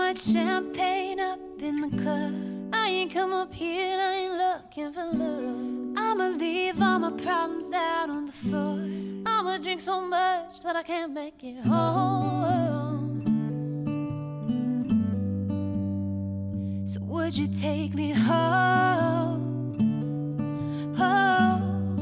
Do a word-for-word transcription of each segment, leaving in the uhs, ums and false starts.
much champagne up in the club. I ain't come up here and I ain't looking for love. I'ma leave all my problems out on the floor. I'ma drink so much that I can't make it home. So would you take me home? Home.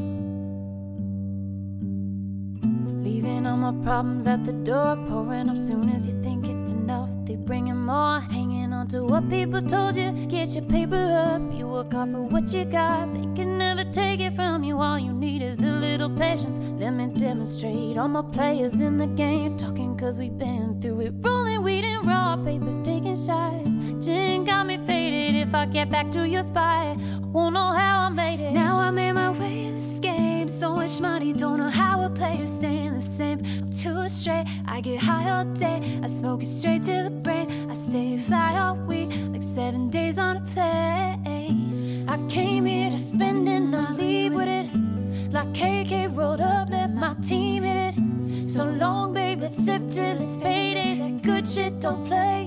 Leaving all my problems at the door, pouring up soon as you think it's enough. They bringing more, hanging on to what people told you. Get your paper up, you work hard for what you got. They can never take it from you, all you need is a little patience. Let me demonstrate, all my players in the game talking cause we've been through it. Rolling weed and raw papers, taking shots. Gin got me faded, if I get back to your spot, won't know how I made it. Now I made my way in this game, so much money, don't know how a player's staying the same. I'm too straight, I get high all day, I smoke it straight to the brain. I stay fly all week, like seven days on a plane. I came here to spend it, not leave with it. Like K K rolled up, let my team hit it. So long, babe, let's sip till it's payday. That good shit don't play.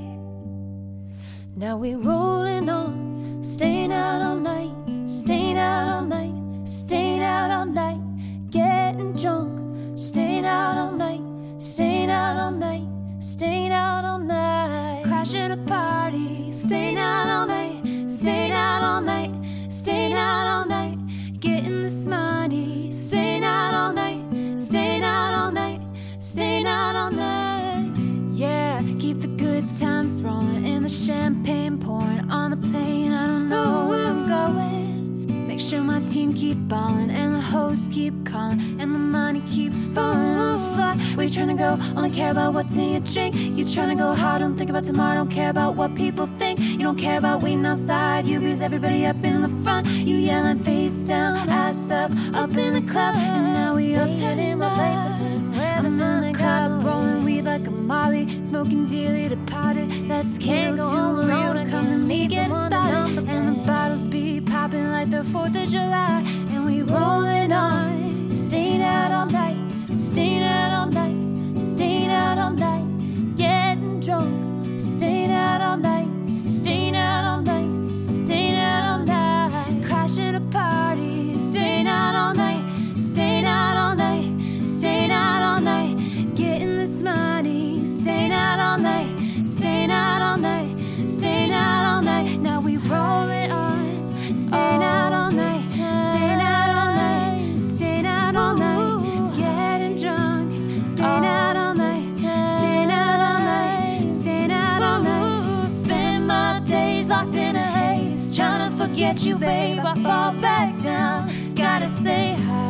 Now we rolling on, staying out all night, staying out all night, staying out all night, getting drunk, staying out all night, staying out all night, staying out all night, crashing a party, staying out all night, staying out all night, staying out all night, getting this money, staying out all night, staying out all night, staying out all night. Yeah, keep the good times rolling and the champagne pouring on the plane. I don't know where I'm going. Make sure my team keep ballin' and the hosts keep calling and the money keep falling on the fly. Where you tryna go? Only care about what's in your drink. You tryna go hard, don't think about tomorrow. Don't care about what people think. You don't care about waiting outside. You be with everybody up in the front. You yelling face down, ass up, up in the club. And now we all turning my life. I'm in the club, rolling weed like a molly, smoking dearly departed. That's can't go home alone. Come to me, get started, and the bottles be popping like the Fourth of July. And we rolling on, staying out all night, staying out all night, staying out all night, getting drunk, staying out all night, staying out all night, staying out all night, crashing a party, staying out all night, staying out all night, staying out all night, getting this money, staying out all night, staying out all night, staying out all night. Now we rolling on, staying out all night, staying out all night, staying out all night, getting drunk, staying out all night, staying out all night, staying out all night. Spend my days locked in a haze, trying to forget you, babe. I fall back down, gotta say hi.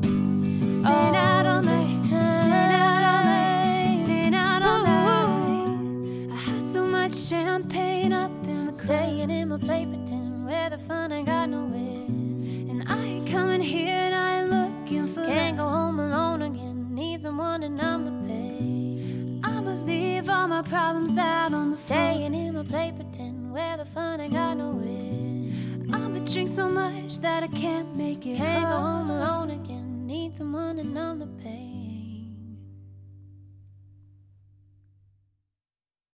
Staying out all night, staying out all night, staying out all night. I had so much champagne up in the club, staying in my play, pretending where the fun ain't got no end. And I ain't coming here and I ain't looking for can't love. Go home alone again, need someone and I'm the pay. I'ma leave all my problems out on the floor, staying in my play, pretending where the fun ain't got no end. I'ma drink so much that I can't make it Can't home. go home alone again. Need someone to numb the pain.